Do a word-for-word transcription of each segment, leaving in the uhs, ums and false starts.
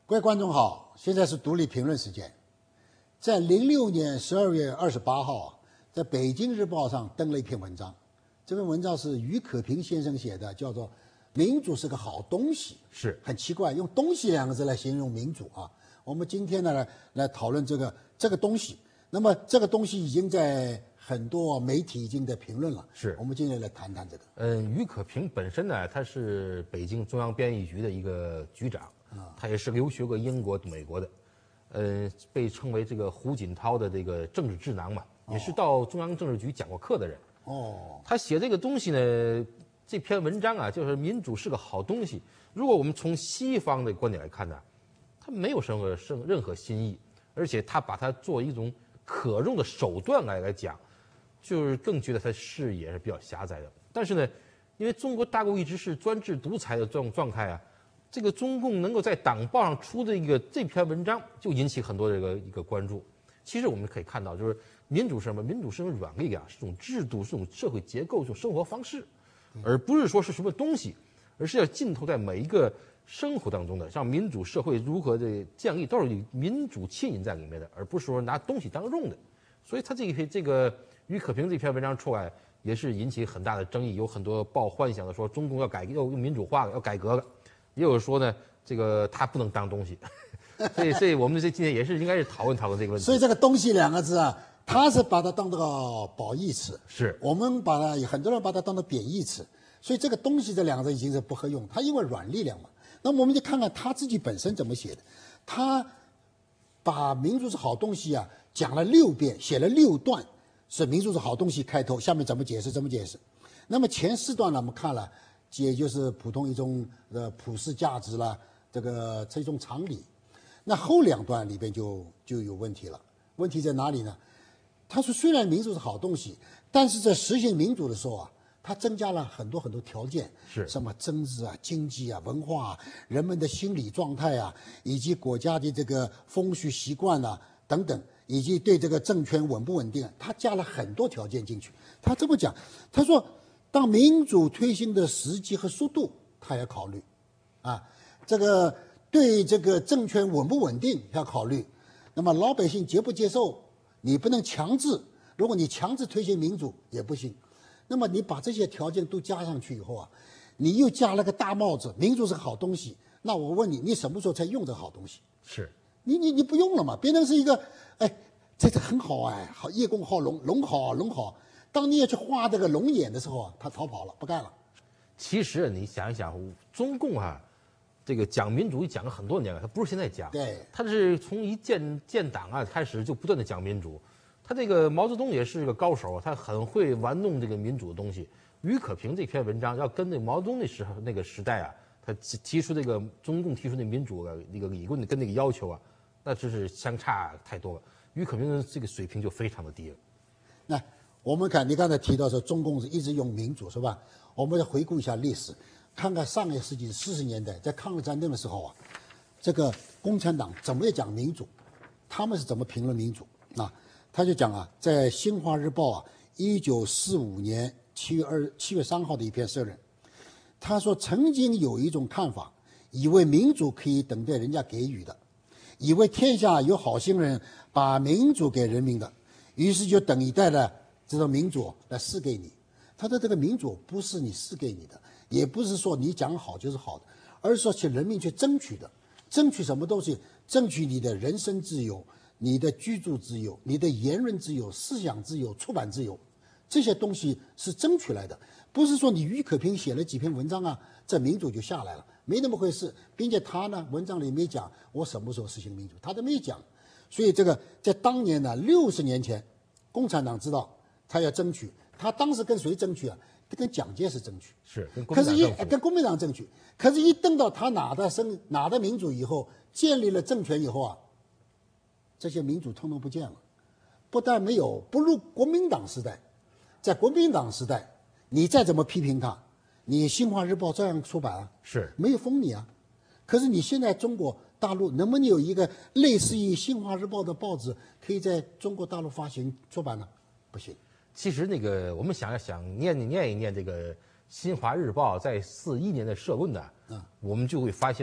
各位观众好，现在是独立评论时间。在零六年十二月二十八号啊，在《北京日报》上登了一篇文章，这篇文章是俞可平先生写的，叫做《民主是个好东西》。 是很奇怪，用“东西”两个字来形容民主啊。我们今天呢来来讨论这个这个东西。那么这个东西已经在很多媒体已经在评论了。 是我们今天来谈谈这个。 嗯，俞可平本身呢，他是北京中央编译局的一个局长，他也是留学过英国、美国的，呃，被称为这个胡锦涛的这个政治智囊嘛，也是到中央政治局讲过课的人。 哦， 他写这个东西呢，这篇文章啊，就是民主是个好东西。如果我们从西方的观点来看呢，它没有什么任任何新意，而且他把它作为一种可用的手段来来讲，就是更觉得他视野是比较狭窄的。但是呢，因为中国大陆一直是专制独裁的这种状态啊，这个中共能够在党报上出这个这篇文章，就引起很多这个一个关注。其实我们可以看到，就是民主是什么？民主是一种软力量，是一种制度，是一种社会结构，是一种生活方式，而不是说是什么东西，而是要浸透在每一个生活当中的。像民主社会如何的建立，都是有民主牵引在里面的，而不是说拿东西当用的。所以他这个这个俞可平这篇文章出来，也是引起很大的争议，有很多抱幻想的说中共要改要民主化了，要改革了，也有说呢，这个他不能当东西。所以，所以我们这今天也是应该是讨论讨论这个问题。 所以这个“东西”两个字啊，他是把它当这个褒义词， 是我们把它很多人把它当做贬义词。所以这个“东西”这两个字已经是不合用，它因为软力量嘛。那么我们就看看他自己本身怎么写的。他把民主是好东西啊讲了六遍，写了六段，是民主是好东西开头，下面怎么解释怎么解释。那么前四段呢，我们看了，也就是普通一种呃普世价值啦，这个这种常理。那后两段里边就就有问题了，问题在哪里呢？他说虽然民主是好东西，但是在实行民主的时候啊，它增加了很多很多条件， 是什么政治啊、经济啊、文化啊、人们的心理状态啊，以及国家的这个风俗习惯啊等等，以及对这个政权稳不稳定啊，他加了很多条件进去。他这么讲，他说，当民主推行的时机和速度，他要考虑，啊，这个。对这个政权稳不稳定要考虑，那么老百姓接不接受，你不能强制，如果你强制推行民主也不行。那么你把这些条件都加上去以后啊，你又加了个大帽子，民主是个好东西。那我问你，你什么时候才用这个好东西？ 是你你你不用了嘛？别人是一个，哎，这个很好哎，好叶公好龙，龙好龙好。当你要去画这个龙眼的时候啊，他逃跑了，不干了。 其实你想一想，中共啊。这个讲民主讲了很多年了，他不是现在讲， 对， 他是从一建建党啊开始就不断的讲民主。他这个毛泽东也是个高手，他很会玩弄这个民主的东西。俞可平这篇文章要跟那毛泽东那时候那个时代啊，他提出这个中共提出那民主的那个理论跟那个要求啊，那真是相差太多了。俞可平的这个水平就非常的低了。 那我们看你刚才提到说中共是一直用民主是吧？我们再回顾一下历史。看看上个世纪四十年代，在抗日战争的时候啊，这个共产党怎么讲民主，他们是怎么评论民主啊？他就讲啊，在《新华日报》啊，一九四五年七月二七月三号的一篇社论，他说曾经有一种看法，以为民主可以等待人家给予的，以为天下有好心人把民主给人民的，于是就等一待了这种民主来赐给你。他说这个民主不是你赐给你的。也不是说你讲好就是好的，而是说去人民去争取的，争取什么东西？争取你的人身自由、你的居住自由、你的言论自由、思想自由、出版自由，这些东西是争取来的，不是说你俞可平写了几篇文章啊，这民主就下来了，没那么回事。并且他呢，文章里没讲我什么时候实行民主，他都没讲。所以这个在当年呢，六十年前，共产党知道他要争取，他当时跟谁争取啊？跟蒋介石争取是，跟可是一跟国民党争取，可是一等到他拿的生拿的民主以后，建立了政权以后啊，这些民主通通不见了。不但没有不入国民党时代，在国民党时代，你再怎么批评他，你《新华日报》照样出版啊， 是没有封你啊。可是你现在中国大陆能不能有一个类似于《新华日报》的报纸可以在中国大陆发行出版呢？不行。 其实那个我们想要想念念一念这个《新华日报》在四一年的社论呢，嗯，我们就会发现呢，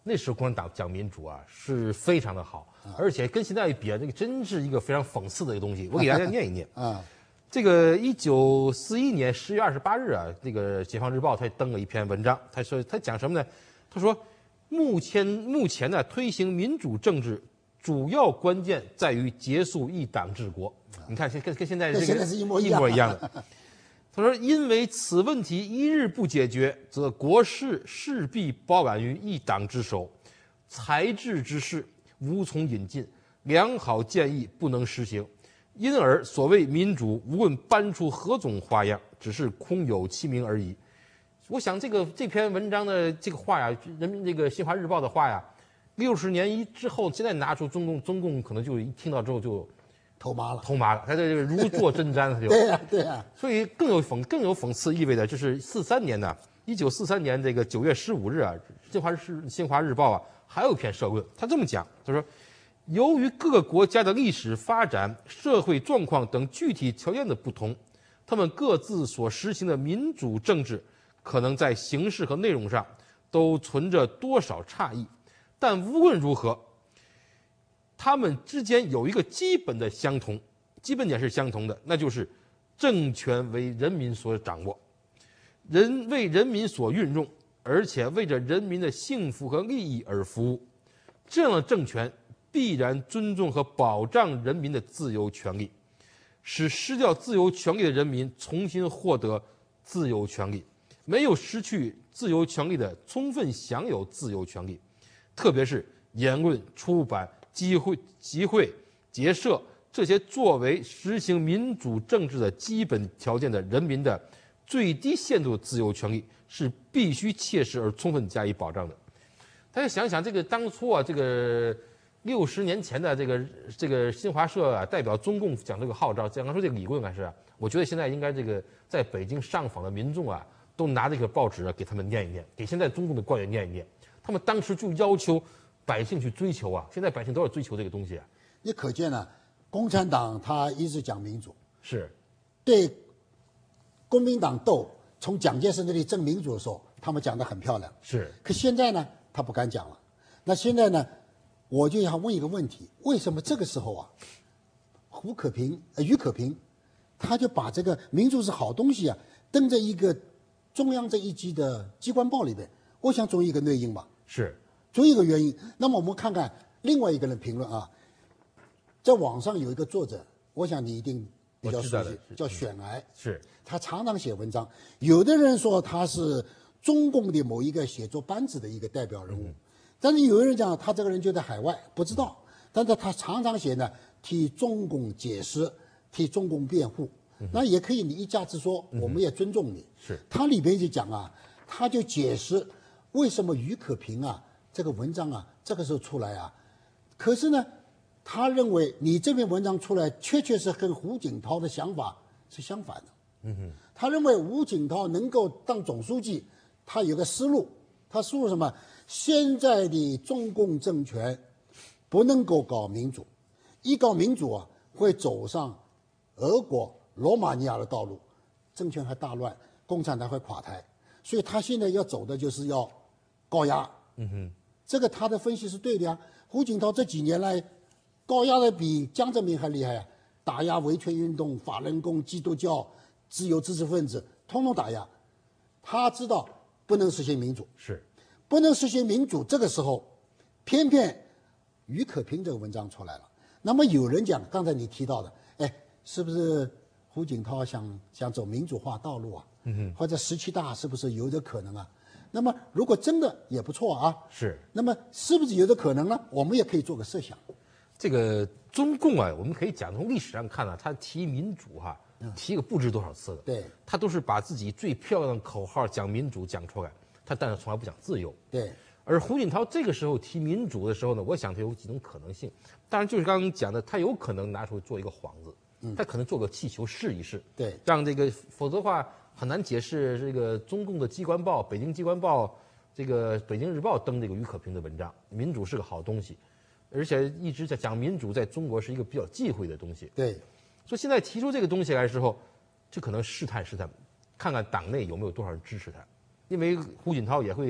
那时候共产党讲民主啊是非常的好，而且跟现在一比啊，这个真是一个非常讽刺的一个东西。我给大家念一念啊。 这个一九四一年十月二十八日啊，那个《解放日报》他登了一篇文章，他说他讲什么呢？他说，目前目前呢推行民主政治主要关键在于结束一党治国。你看，跟跟现在这个现在是一模一模一样的。他说，因为此问题一日不解决，则国事势必包揽于一党之手，才智之事无从引进，良好建议不能实行。因而，所谓民主，无论搬出何种花样，只是空有其名而已。我想，这个这篇文章的这个话呀，人民这个《新华日报》的话呀，六十年一之后，现在拿出中共，中共可能就一听到之后就头麻了， 头麻了，他这个如坐针毡，他就对呀、啊、对呀、啊。 所以更有讽更有讽刺意味的，就是四三年呢，一九四三年这个九月十五日啊，《新华日新华日报》啊，还有一篇社论，他这么讲，他说。由于各个国家的历史发展、社会状况等具体条件的不同，他们各自所实行的民主政治，可能在形式和内容上都存着多少差异。但无论如何，他们之间有一个基本的相同，基本点是相同的，那就是政权为人民所掌握，人为人民所运用，而且为着人民的幸福和利益而服务。这样的政权必然尊重和保障人民的自由权利，使失掉自由权利的人民重新获得自由权利，没有失去自由权利的充分享有自由权利，特别是言论、出版、集会、集会、结社这些作为实行民主政治的基本条件的人民的最低限度自由权利，是必须切实而充分加以保障的。大家想想，这个当初啊，这个。六十年前的这个这个新华社啊，代表中共讲这个号召，讲说这个理论还是，我觉得现在应该这个在北京上访的民众啊，都拿这个报纸啊给他们念一念，给现在中共的官员念一念。他们当时就要求百姓去追求啊，现在百姓都要追求这个东西啊。 也可见呢，共产党他一直讲民主， 是对国民党斗，从蒋介石那里争民主的时候，他们讲得很漂亮。 是， 可现在呢，他不敢讲了。那现在呢？我就想问一个问题：为什么这个时候啊，胡可平、呃于可平，他就把这个民主是好东西啊，登在一个中央这一级的机关报里边？我想总有一个内因吧， 是， 总有一个原因。那么我们看看另外一个人评论啊，在网上有一个作者，我想你一定比较熟悉，叫选癌， 是他常常写文章。有的人说他是中共的某一个写作班子的一个代表人物。嗯，但是有人讲他这个人就在海外，不知道。但是他常常写呢，替中共解释，替中共辩护。那也可以，你一家之说，我们也尊重你。 是。 他里边就讲啊，他就解释为什么于可平啊这个文章啊这个时候出来啊，可是呢，他认为你这篇文章出来，确确实跟胡锦涛的想法是相反的。嗯哼。他认为胡锦涛能够当总书记，他有个思路，他思路什么？现在的中共政权不能够搞民主，一搞民主啊，会走上俄国、罗马尼亚的道路，政权还大乱，共产党会垮台。所以他现在要走的就是要高压。嗯哼，这个他的分析是对的呀。胡锦涛这几年来高压的比江泽民还厉害啊，打压维权运动、法轮功、基督教、自由知识分子，统统打压。他知道不能实行民主， 是。 不能实行民主，这个时候，偏偏于可平这个文章出来了。那么有人讲，刚才你提到的，哎，是不是胡锦涛想想走民主化道路啊？嗯哼，或者十七大是不是有这可能啊？那么如果真的也不错啊， 是。 那么是不是有这可能呢？我们也可以做个设想。 这个中共啊，我们可以讲从历史上看啊，他提民主哈、啊，提个不知多少次了。 对， 他都是把自己最漂亮的口号讲民主讲出来。他但是从来不讲自由， 对。 而胡锦涛这个时候提民主的时候呢，我想他有几种可能性。当然就是刚刚讲的，他有可能拿出做一个幌子，嗯，他可能做个气球试一试， 对， 让这个，否则的话很难解释这个中共的机关报，北京机关报，这个北京日报登这个于可平的文章，民主是个好东西，而且一直在讲民主，在中国是一个比较忌讳的东西， 对。 所以现在提出这个东西来的时候，就可能试探试探，看看党内有没有多少人支持他。因为胡锦涛也会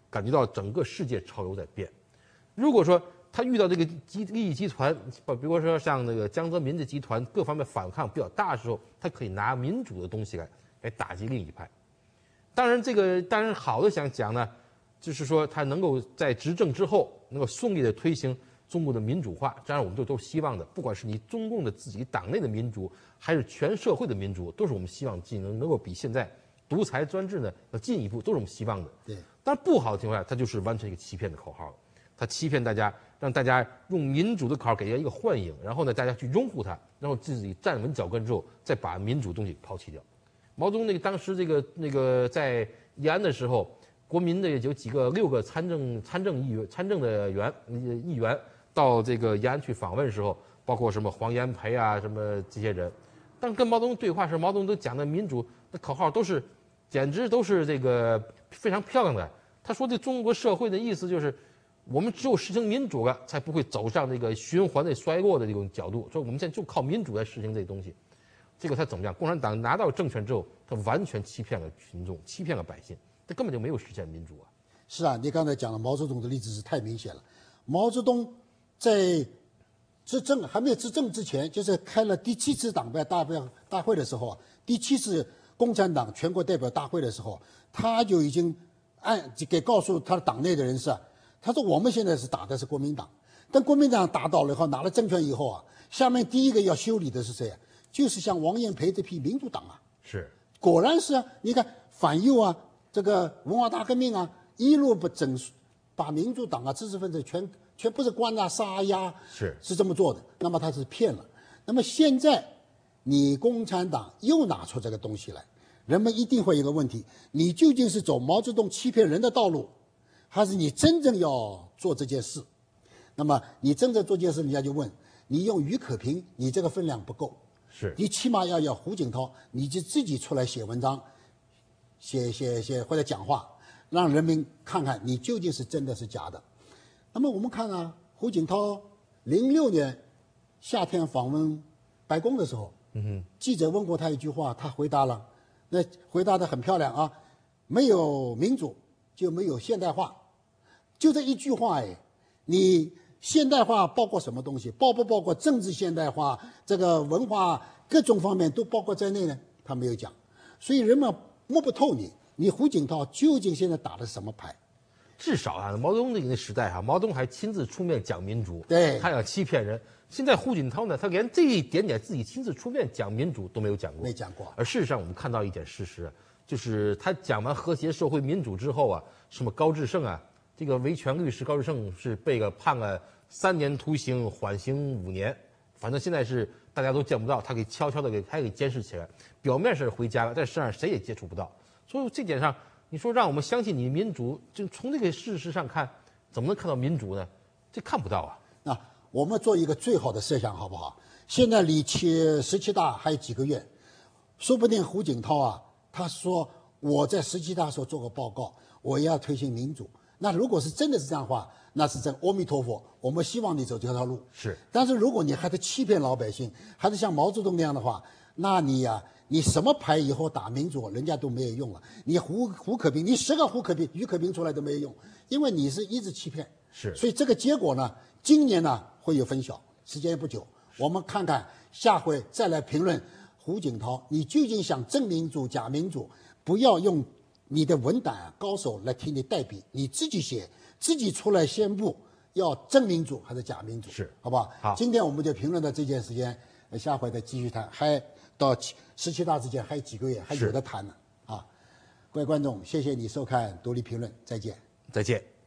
感觉到整个世界潮流在变。如果说他遇到这个集利益集团，比如说像那个江泽民的集团各方面反抗比较大的时候，他可以拿民主的东西来来打击另一派。当然，这个当然好的想讲呢，就是说他能够在执政之后能够顺利的推行中国的民主化，当然我们都都是希望的。不管是你中共的自己党内的民主，还是全社会的民主，都是我们希望进能能够比现在独裁专制呢要进一步，都是我们希望的。 对， 但不好的情况下，它就是完成一个欺骗的口号了。他欺骗大家，让大家用民主的口号给大家一个幻影，然后呢，大家去拥护它，然后自己站稳脚跟之后，再把民主东西抛弃掉。毛泽东那个当时这个那个在延安的时候，国民的有几个六个参政参政议员参政的员议员到这个延安去访问的时候，包括什么黄炎培啊什么这些人，当跟毛泽东对话时，毛泽东都讲的民主的口号都是，简直都是这个非常漂亮的。他说这中国社会的意思就是。我们只有实行民主了，才不会走上这个循环的衰落的这种角度。所以我们现在就靠民主来实行这些东西。结果他怎么样？共产党拿到政权之后，他完全欺骗了群众，欺骗了百姓，他根本就没有实现民主啊。 是啊，你刚才讲了毛泽东的例子是太明显了。毛泽东在执政还没有执政之前，就是开了第七次党派大会大会的时候啊，第七次共产党全国代表大会的时候，他就已经按给告诉他的党内的人士啊。他说：“我们现在是打的是国民党，但国民党打倒了以后，拿了政权以后啊，下面第一个要修理的是谁啊？就是像王炎培这批民主党啊。 是， 果然是啊。你看反右啊，这个文化大革命啊，一路不整，把民主党啊、知识分子全全不是关啊、杀压， 是是这么做的。那么他是骗了。那么现在你共产党又拿出这个东西来，人们一定会有一个问题：你究竟是走毛泽东欺骗人的道路？”还是你真正要做这件事，那么你真正做这件事，人家就问你用于可平，你这个分量不够， 是你起码要要胡锦涛，你就自己出来写文章，写写写或者讲话，让人民看看你究竟是真的是假的。那么我们看啊，胡锦涛零六年夏天访问白宫的时候，嗯哼，记者问过他一句话，他回答了，那回答得很漂亮啊，没有民主就没有现代化。就这一句话哎，你现代化包括什么东西？包不包括政治现代化？这个文化各种方面都包括在内呢？他没有讲，所以人们摸不透你。你胡锦涛究竟现在打的什么牌？ 至少啊，毛泽东那个时代哈、啊，毛泽东还亲自出面讲民主， 对， 他要欺骗人。现在胡锦涛呢，他连这一点点自己亲自出面讲民主都没有讲过， 没讲过。 而事实上，我们看到一点事实，就是他讲完和谐社会民主之后啊，什么高志胜啊。这个维权律师高志胜是被个判了三年徒刑，缓刑五年，反正现在是大家都见不到，他给悄悄的给他给监视起来，表面是回家了，但实际上谁也接触不到。所以这点上，你说让我们相信你民主，就从这个事实上看，怎么能看到民主呢？这看不到啊。 那我们做一个最好的设想好不好？现在离七十七大还有几个月，说不定胡锦涛啊，他说我在十七大时候做个报告，我也要推行民主。那如果是真的是这样的话，那是真阿弥陀佛，我们希望你走这条路。 是， 但是如果你还是欺骗老百姓，还是像毛泽东那样的话，那你呀、啊，你什么牌以后打民主，人家都没有用了。你胡胡可平，你十个胡可平、于可平出来都没有用，因为你是一直欺骗。 是， 所以这个结果呢，今年呢会有分晓，时间也不久，我们看看下回再来评论胡锦涛，你究竟想真民主假民主？不要用你的文胆高手来替你代笔，你自己写，自己出来宣布要真民主还是假民主， 是， 好不好？ 好， 今天我们就评论到这件时间，下回再继续谈，还到十七大之前还有几个月，还有的谈呢啊！各位观众，谢谢你收看《独立评论》，再见， 再见。